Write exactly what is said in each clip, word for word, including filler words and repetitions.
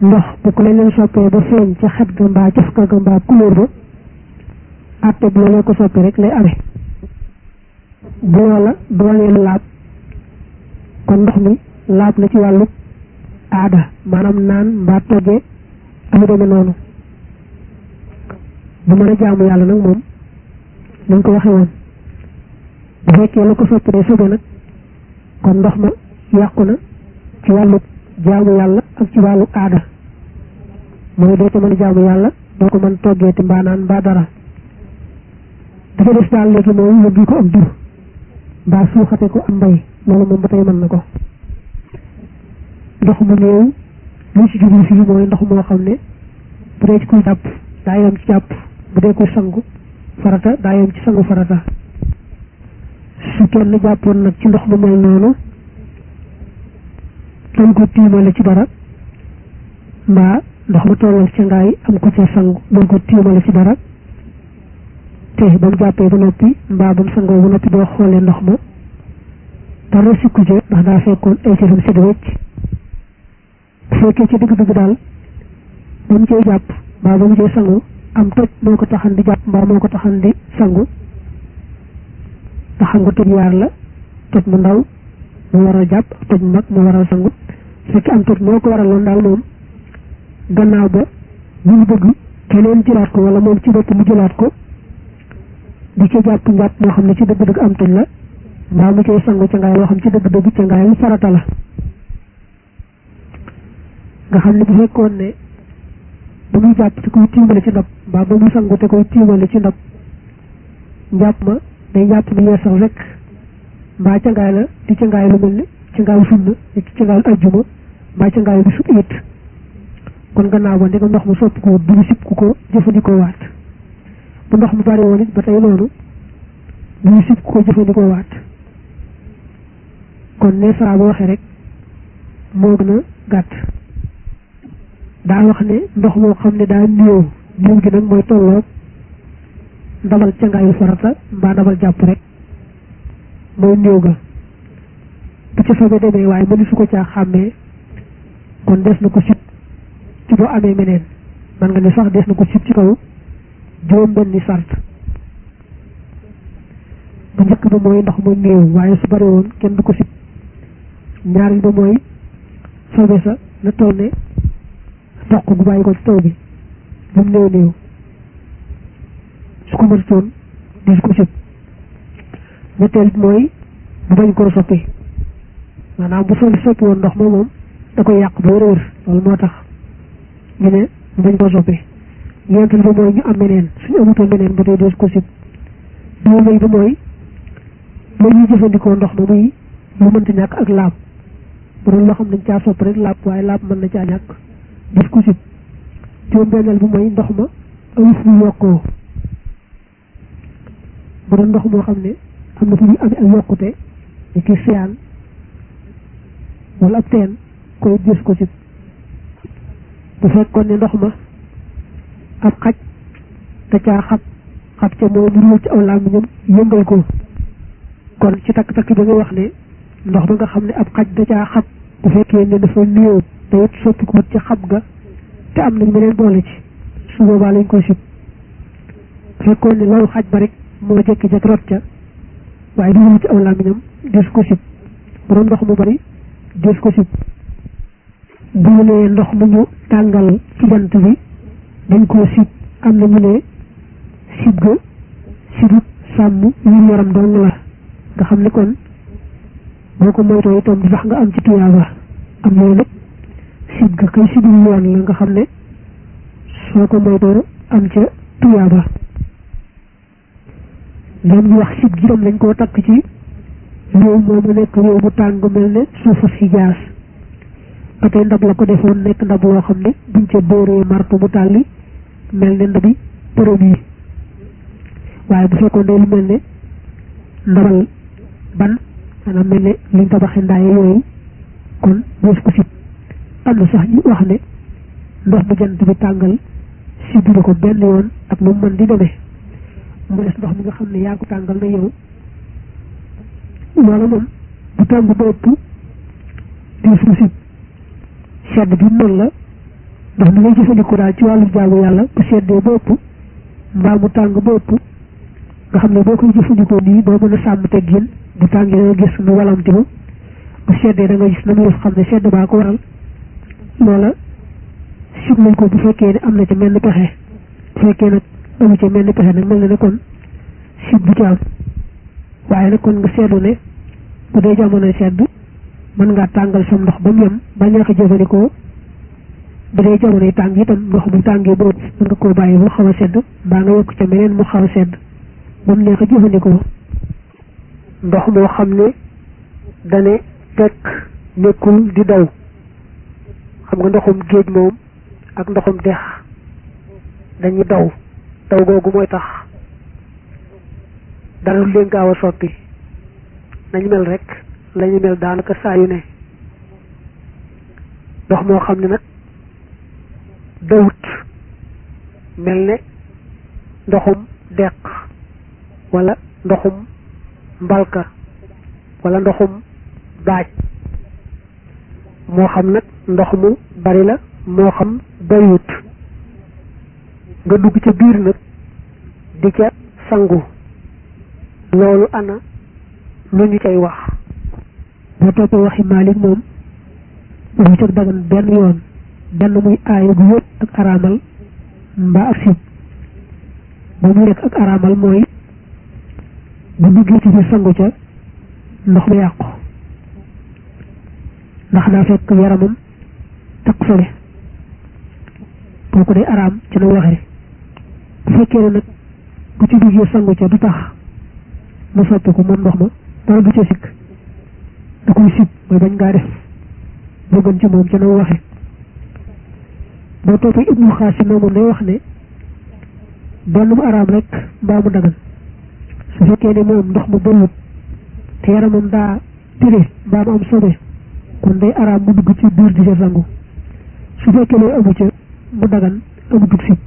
ndox bu ko leneen soppee ba feeñ ca xet ga mbaa cafka ga mbaa couleur ba àtte bu la ko soppi rek lay amee bu loola doonee lu laab kon ndox mi laab na ci wàllu aada maanaam naan mbaa toggee amu demee noonu bu mën a jaamu yàlla nag moom nañ ko waxe woon bu fekkee la ko soppi day sobe nag kon ndox ma yàqu na ci wàllu jaamu yàlla ak ci wàllu aada mooy doo ko mën a jaamu yàlla doo ko mën toggee ti mbaa naan mbaa dara dafa des daal léegi moom yóbbu ko am jur mbaa suuxate ko am mbay loolu moom ba tey mën na ko ndox mu néew lu ci jublu fii mooy ndox moo xam ne bu dee ci kuy jàpp daa yem ci jàpp bu dee kuy sangu farata daa yem ci sangu farata su kenn jàppoon nag ci ndox mu mel noonu doon ko tiimale ci dara mbaa ndox mu tollal ci ngaay am ko ci sangu doon ko tiimale ci dara te ba mu jàppee ba noppi mbaa ba mu sangoo ba noppi boo xoolee ndox ma dara sikku ci ndax daa fekkoon ay cëram sedd wecc bu fekkee ci dëgg-dëgg daal ba mu cay jàpp mbaa ba mu cay sangu am toj moo ko taxan di jàpp mbaa moo ko taxan di sangu ndax xam nga toj yaar la toj mu ndaw mu waral jàpp toj mu mag mu waral sangu fekk am toj moo ko waraloon daal moom gannaaw ba ñu ngi bëgg keneen jëlaat ko wala moom ci bopp mu jëlaat ko di ca jàpp njàpp moo xam ne ci dëgg-dëgg am toj la mbaa mu cay sangu ca ngaay loo xam ci dëgg-dëgg ca ngaay lu farata la nga xam ne bu fekkoon ne ba muy jàpp te koy tiimale ci ndab mbaa ba muy sangu te koy tiimale ci ndab njàpp ma day jàpp ni yeesal rek mbaa ca ngaay la di ca ngaay lu mel ni ca ngaayu sunna ci ca ngaayu ajjuma mbaa ca ngaayu bi su it kon gannaaw ba ndegam ndox mu sopp ko duñu sib ku ko jëfandikoo waat bu ndox mu bari woon it ba tey noonu duñu sib ku ko jëfandikoo waat kon ne saa bu waxee rek moo gën a gàtt daa wax ne ndox moo xam ne daa néew néew gi nag mooy tolloog ndabal ca ngaayu farata mbaa ndabal jàpp rek mooy néew ga bu ca soobee demee waaye mënu su ko caa xàmmee kon des na ko sib ci boo amee meneen man nga ne sax des na ko sib ci kaw juróom benni sart bu njëkk ba mooy ndox mu néew waaye su bari woon kenn du ko sib ñaareel ba mooy soobee sa na toll ne toq gu bàyyi ko ci taw bi bu mu néew néew su ko mënatoon di su ko sib ñetteel bi mooy bu bañ koo soppi maanaam bu sol soppi woon ndox ma moom da koy yàq ba wér loolu moo tax ñu ne bu bañ koo soppi ñeenteel ba mooy ñu am meneen suñu amutoon meneen ba tey dees ko sib juróomeel ba mooy la ñuy jëfandikoo ndox ma muy lu mënta ñàkk ak laab bu doon loo xam dañ caa sopp rek laab waaye laab mën na caa ñàkk des ko sib juróom benneel bi mooy ndox ma amu fu yokkoo bu doon ndox moo xam ne am na fu ñuy amee ak yokkute ni ki siyaan wala ab teen koy des ko sib bu fekkoon ne ndox ma ab xaj da caa xab xab ca mooy mu ci aw làmmiñam yëngal ko kon ci takk-takk bi nga wax ne ndox ba nga xam ne ab xaj da caa xab bu fekkee ne dafa néew te it soppi ko ci xab ga te am nañ beneen boole ci su boobaa lañ koy sib bu fekkoon ne loolu xaj ba rek moo jékki-jékki rot ca waaye du ci aw làmmiñam des ko sib bu doon ndox mu bari des ko sib bu ñu nee ndox mu ñu tàngal ci jant bi dañ koo sib am na ñu ne sib ga sibut sàmm yu yaram dong la nga xam ne kon boo ko moytoo itam du tax nga am ci tuyaaba am na nag sib ga kay sibul yoon la nga xam ne soo ko moytoo am ca tuyaaba ñoom ñu wax sib gi tam lañ koo takk ci réew moomu nekk réew mu tàng mel ne suufu si jaas ba tey ndab la ko defoon nekk ndab loo xam ne buñ ca dóoree marto mu tàlli mel ne ndabi përëm yi waaye bu fekkoon day lu mel ne ndabal ban maanaam mel ne liñ tabaxee ndaaye yooyu kon boos ko sib am na sax ñu wax ne ndox bu jant bi tàngal sibiru ko benn yoon ak lu mën di demee mu des ndox mi nga xam ne yaa ko tàngal na yow loolu moom bu tàng ba ëpp di fu sib sedd bi noonu la ndox mi ngay jëfandikoo daal ci wàllu jaamu yàlla bu seddee ba ëpp mbaa mu tàng ba ëpp nga xam ne boo koy jëfandikoo nii doo mën a sàmm teggin bu tàngee da nga gis nu walamtiku bu seddee da nga gis na mu def xam ne sedd baa ko waral loola sib nañ ko bu fekkee ne am na ca mel ni pexe bu fekkee nag amu ca mel ni pexe nag mel na ne kon sib du ci am waaye nag kon nga seetlu ne bu dee jamono sedd mën ngaa tàngal sam ndox ba mu yem ba neex a jëfandikoo bu dee jamonoy tàng itam ndox bu tàngee ba ëpp mën nga koo bàyyi mu xaw a sedd mbaa nga yokk ca meneen mu xaw a sedd ba mu neex a jëfandikoo. ndox moo xam ne dane tekk nekkul di daw xam nga ndoxum géej moom ak ndoxum dex dañuy daw daw googu mooy tax dara lu leen gaaw a soppi nañu mel rek lañu mel daanaka saa yu ne ndox moo xam ne nag dawut mel ne ndoxum deq wala ndoxum mbalka wala ndoxum baaj moo xam nag ndox mu bari la moo xam bariwut nga dugg ca biir nag di ca sangu loolu ana lu ñu cay wax boo toppee waxi Maalik moom lu ca dagan benn yoon benn muy aaya gu wét ak araamal mbaa ak sib ba muy rek ak araamal mooy bu duggee ci biir sangu ca ndox ma yàqu ndax daa fekk yaramam takk sobe kooku day araam ci na waxee bu fekkee ne nag bu ci duggee sangu ca du tax mu soppi ko moom ndox ma dara du ca sikk da koy sib mooy bañ ngaa def boo gën ci moom ca na waxee boo toppee Ibnu Xaasim moom day wax ne benn mu araam rek mbaa mu dagan su fekkee ne moom ndox mu bëriwut te yaramam daa tire mbaa mu am sobe kon day araam mu dugg ci biir di ca sangu su fekkee ne amu ca mu dagan amutut sib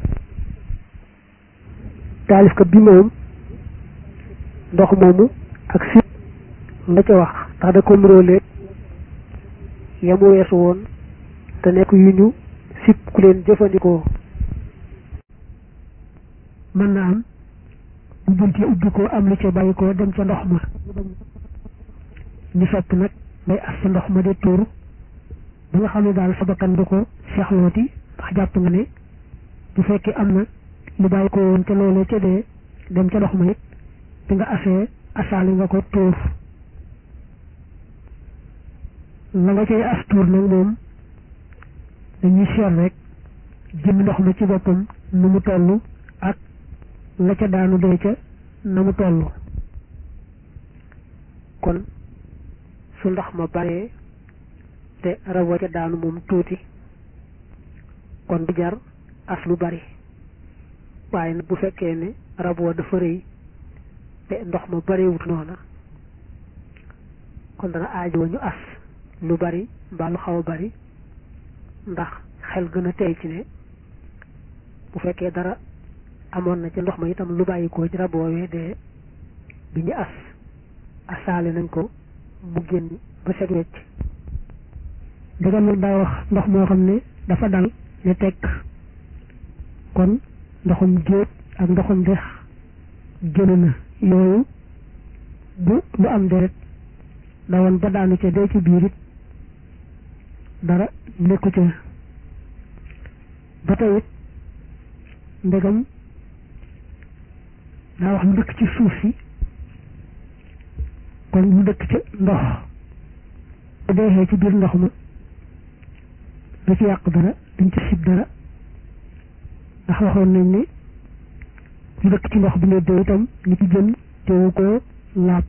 taalifkat bi moom ndox moomu ak sib la ca wax ndax da ko nuróolee yamu weesu woon te nekk yu ñu sib ku leen jëfandikoo mën na am bu buntee ubbi ko am lu ca bàyyi ko dem ca ndox ma ñu sopp nag day as sa ndox ma de tuur ba nga xam ne daal sa bakkan du ko seexlooti ndax jàpp nga ne bu fekkee am na lu bàyyi ko woon ca loolee ca dee dem ca ndox ma it bi nga asee asaali nga ko tuur la nga cay as tuur nag moom dañuy seet rek jëmm ndox ma ci boppam nu mu toll ak la ca daanu dee ca na mu toll kon su ndox ma baree te rab wa ca daanu moom tuuti kon du jar as lu bari waaye nag bu fekkee ne rab wa dafa rëy te ndox ma bariwut noona kon dana aajoo ñu as lu bari mbaa lu xaw a bari ndax xel gën a tey ci ne bu fekkee dara amoon na ca ndox ma itam lu bàyyi ko ci rab woowee de bi ñu as asaale nañ ko mu génn ba set wecc dëgam nag daa wax ndox moo xam ne dafa dal ne tekk kon ndoxum géej ak ndoxum dex génn na yooyu bu lu am deret dawoon ba daanu ca dee ci biir it dara nekku ca ba tey it ndegam daa wax mu dëkk ci suuf si kon mu dëkk ci ndox bu deexee ci biir ndox ma du ci yàq dara duñ ci sib dara ndax waxoon nañ ne mu dëkk ci ndox bi ne dee itam ni ci jën teewu ko laab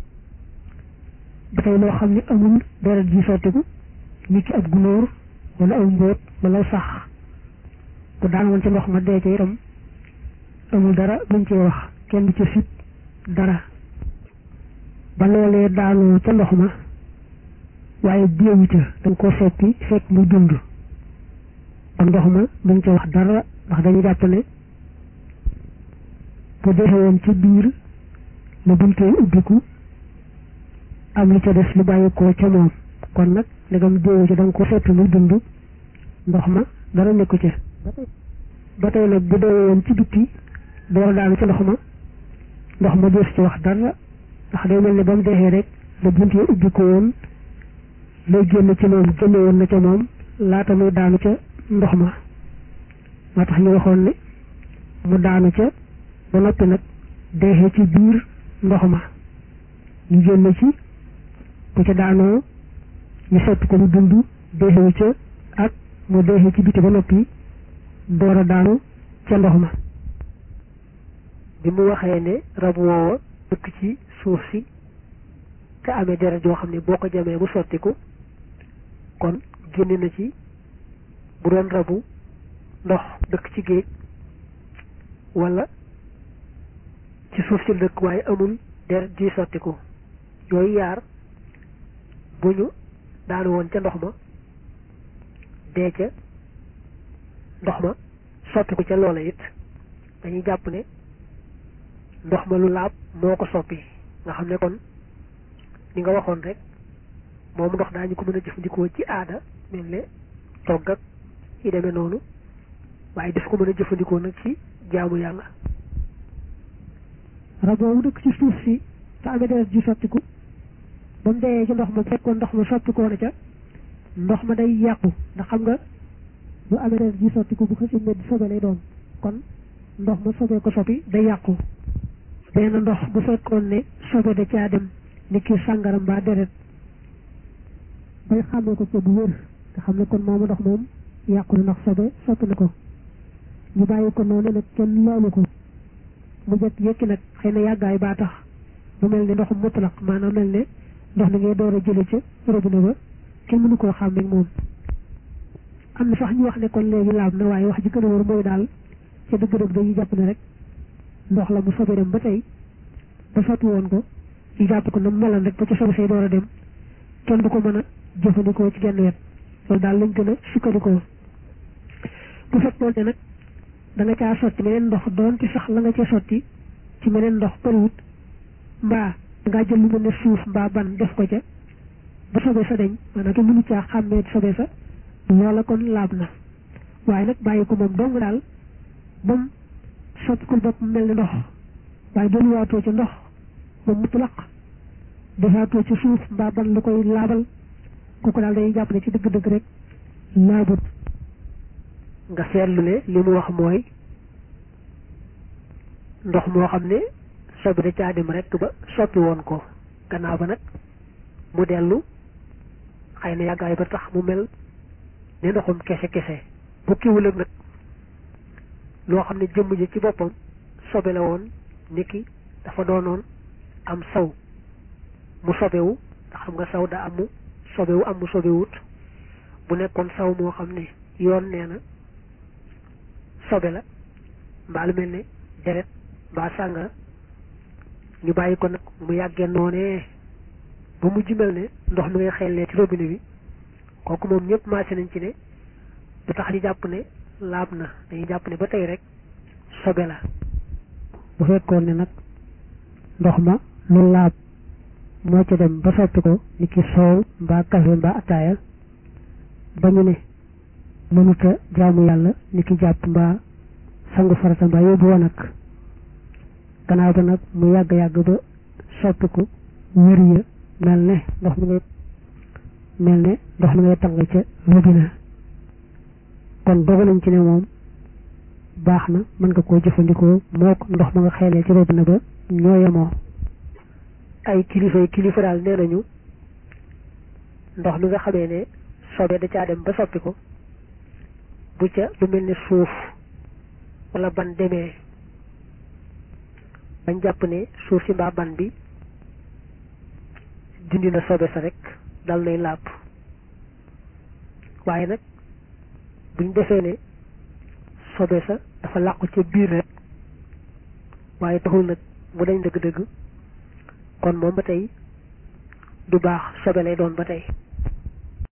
ba tey loo xam ne amul deret ji sottiku nit ki ab gunóor wala aw mbóot wala sax bu daan woon ca ndox ma dee ca itam amul dara luñ ci wax kenn du ca sib dara ba loolee daanoo ca ndox ma waaye déewu ca dañ koo fekki fekk muy dund ba ndox ma duñ ca wax dara ndax dañu jàpp ne bu defee woon ci biir la buntee ubbiku am lu ca des lu bàyyi ko ca moom kon nag ndegam déewu ca da nga ko fekk muy dund ndox ma dara nekku ci ba tey nag bu dee woon ci bitti door daanu ci ndox ma ndox ma dees ci wax dara ndax day mel ne ba mu deexee rek la bunt yi ubbi ko woon lay génn ci moom génne woon na ca moom laata muy daanu ca ndox ma moo tax ñu waxoon ne mu daanu ca ba noppi nag deexee ci biir ndox ma ñu génn ci bu ca daanoo ñu sepp ko mu dund deexewu ca ak mu deexee ci biti ba noppi door a daanu ca ndox ma bi mu waxee ne rab woowa dëkk ci suuf si te amee deret yoo xam ne boo ko jamee bu sottiku kon génn na ci bu doon rabu ndox dëkk ci géej wala ci suuf si dëkk waaye amul deret ji sottiku yooyu yaar bu ñu daanu woon ca ndox ma dee ca ndox ma sottiku ca loola it dañuy jàpp ne ndox ma lu laab moo ko soppi nga xam ne kon ni nga waxoon rek moom ndox daañu ko mën a jëfandikoo ci aada mel ne togg ak yi demee noonu waaye daf ko mën a jëfandikoo nag ci jaamu yàlla. rab boobu dëkk ci suuf si te amee deret ji sottiku ba mu dee ci ndox ma fekkoon ndox ma soppikoo na ca ndox ma day yàqu ndax xam nga bu amee deret ji sottiku bu xasee ne sobe lay doon kon ndox ma sobee ko soppi day yàqu. benn ndox bu fekkoon ne sobe da caa dem ni ki sàngara mbaa deret bay xàmmee ko ca bu wér nga xam ne kon moomu ndox moom yàqu na ndax sobe soppi na ko ñu bàyyi ko noonu nag kenn laalu ko mu jot yëkki nag xëy na yàggaay baa tax mu mel ne ndoxum mutlaq maanaam mel ne ndox mi ngay door a jële ca robinet ba kenn mënu koo xàmmee moom am na sax ñu wax ne kon léegi laab na waaye wax ji gën a wër mooy daal ca dëgg-dëgg dañuy jàpp ne rek ndox la mu sobe dem ba tey ba soppi woon ko ñu jàpp ko na mu meloon rek ba ca sobe say door a dem kenn du ko mën a jëfandikoo ci genn wet loolu daal lañ gën a sukkandikoo bu fekkoon ne nag da nga caa sotti meneen ndox doon ci sax la nga ca sotti ci meneen ndox bëriwut mbaa dangaa jël lu mel ne suuf mbaa ban def ko ca ba sobe sa deñ maanaam kenn mënu caa xàmmee sobe sa loola kon laab na waaye nag bàyyi ko moom dong daal ba mu soppikul bopp mel ne ndox waaye doon waatoo ci ndox ba mutlaq defaatoo ci suuf mbaa ban lu koy laabal kooku daal dañuy jàpp ne ci dëgg-dëgg rek laabut. nga seetlu ne li mu wax mooy ndox moo xam ne sobe da caa dem rek ba soppi woon ko gannaaw ba nag mu dellu xëy na yàggaay ba tax mu mel ne ndoxum kese kese bu kiwul ak nag loo xam ne jëmm ji ci boppam sobe la woon niki dafa doonoon am saw mu sobewu ndax xam nga saw da amu sobewu am mu sobewut bu nekkoon saw moo xam ne yoon nee na sobe la mbaa lu mel ne deret mbaa sàngara ñu bàyyi ko nag mu yàggee noonee ba mujj mel ne ndox mi ngay xellee ci robinet bi kooku moom ñëpp maase nañ ci ne du tax ñu jàpp ne laab na dañuy jàpp ne ba tey rek sobe la. bu fekkoon ne nag ndox ma lu laab moo ca dem ba soppi ko ni ki soow mbaa kafe mbaa ataaya ba ñu ne mënuta jaamu yàlla ni ki jàpp mbaa sangu farata mbaa yóbbu woon nag gannaaw ba nag mu yàgg-yàgg ba soppi ko wér ya mel ne ndox mi ngay mel ne ndox mi ngay tàng ca robinet kon dogu nañ ci ne moom baax na mën nga koo jëfandikoo moo ko ndox ma nga xeelee ci robinet ba ñoo yemoo. ay kilifa yi kilifa daal nee nañu ndox mi nga xamee ne sobe da caa dem ba soppi ko bu ca lu mel ne suuf wala ban demee bañ jàpp ne suuf si mbaa ban bi dindi na sobe sa rek dal nay làpp waaye nag buñ defee ne sobe sa dafa làqu ca biir rek waaye taxul nag mu dañ dëgg-dëgg kon moom ba tey du baax sobe lay doon ba tey